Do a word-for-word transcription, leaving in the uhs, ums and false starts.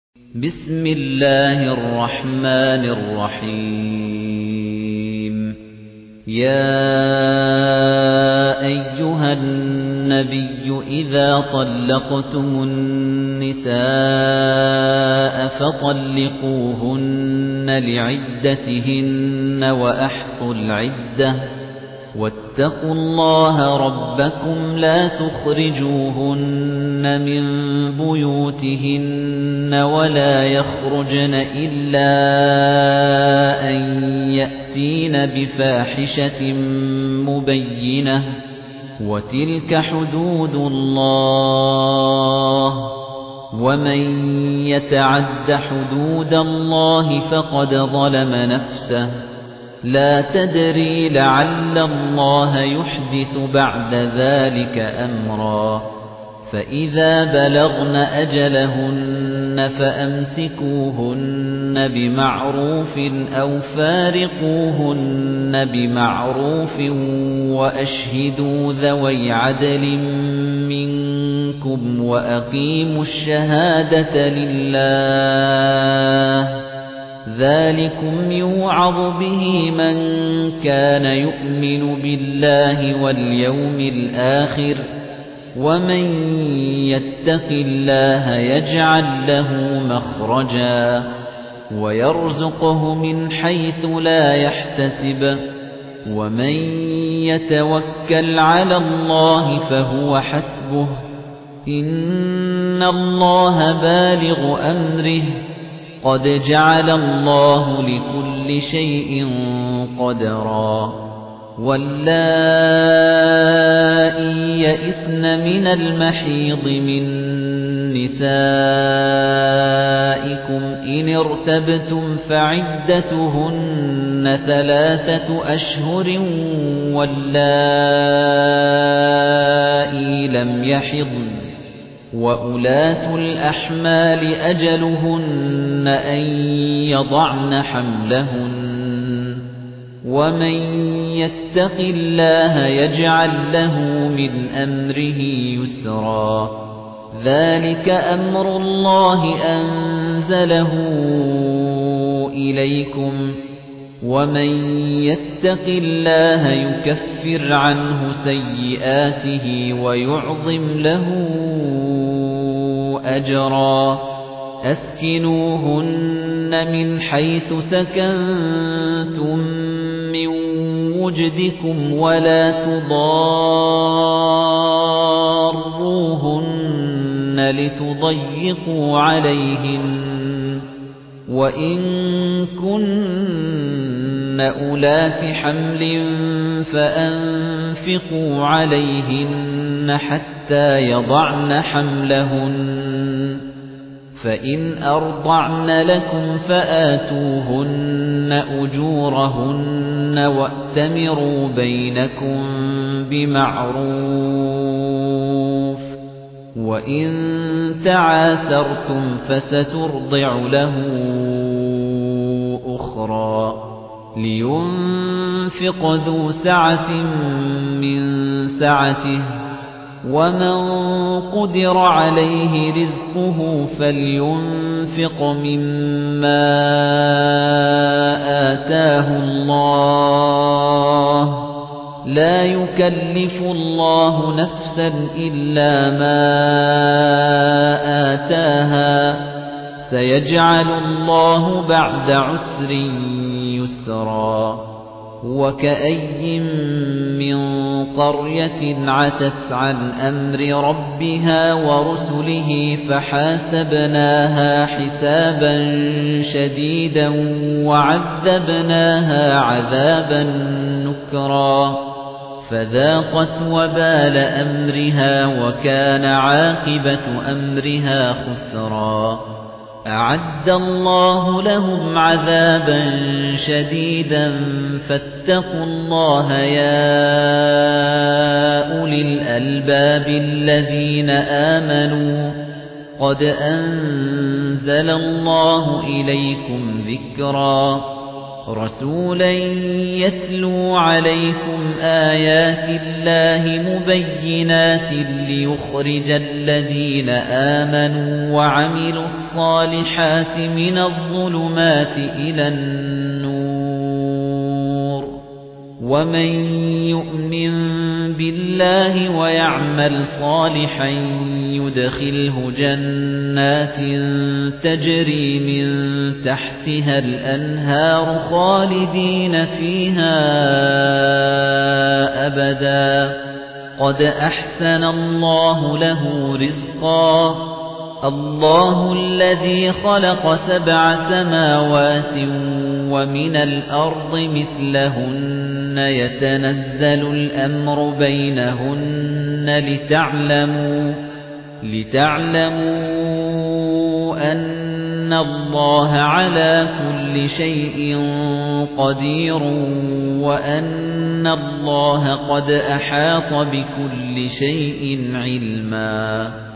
بسم الله الرحمن الرحيم يا أيها النبي إذا طلقتم النساء فطلقوهن لعدتهن وأحصوا العدة واتقوا الله ربكم لا تخرجوهن من بيوتهن ولا يخرجن إلا أن يأتين بفاحشة مبينة وتلك حدود الله ومن يتعد حدود الله فقد ظلم نفسه لا تدري لعل الله يحدث بعد ذلك أمرا فإذا بلغن أجلهن فأمسكوهن بمعروف أو فارقوهن بمعروف وأشهدوا ذوي عدل منكم وأقيموا الشهادة لله ذلكم يوعظ به من كان يؤمن بالله واليوم الآخر ومن يتق الله يجعل له مخرجا ويرزقه من حيث لا يحتسب ومن يتوكل على الله فهو حسبه إن الله بالغ أمره قد جعل الله لكل شيء قدرا واللائي يئسن من المحيض من نسائكم إن ارتبتم فعدتهن ثلاثة أشهر واللائي لم يحضن وأولاة الأحمال أجلهن أن يضعن حملهن ومن يتق الله يجعل له من أمره يسرا ذلك أمر الله أنزله إليكم ومن يتق الله يكفر عنه سيئاته ويعظم له أجرا أسكنوهن من حيث سكنتم من وجدكم ولا تضاروهن لتضيقوا عليهن وإن كن أولات حمل فأنفقوا عليهن حتى يضعن حملهن فإن أرضعن لكم فآتوهن أجورهن وأتمروا بينكم بمعروف وإن تعاسرتم فسترضع له أخرى لينفق ذو سعة من سعته ومن قدر عليه رزقه فلينفق مما آتاه الله لا يكلف الله نفسا إلا ما آتاها سيجعل الله بعد عسر يسرا وكأي من قرية عتت عن أمر ربها ورسله فحاسبناها حسابا شديدا وعذبناها عذابا نكرا فذاقت وبال أمرها وكان عاقبة أمرها خسرا أعد الله لهم عذابا شديدا فاتقوا الله يا أولي الألباب الذين آمنوا قد أنزل الله إليكم ذكرا رسولا يتلو عليكم آيات الله مبينات ليخرج الذين آمنوا وعملوا الصالحات من الظلمات إلى النور ومن يؤمن بالله ويعمل صالحا يدخله جنات تجري من تحتها الأنهار خالدين فيها أبدا قد أحسن الله له رزقا الله الذي خلق سبع سماوات ومن الأرض مثلهن يتنزل الأمر بينهن لتعلموا لتعلموا أن الله على كل شيء قدير وأن الله قد أحاط بكل شيء علما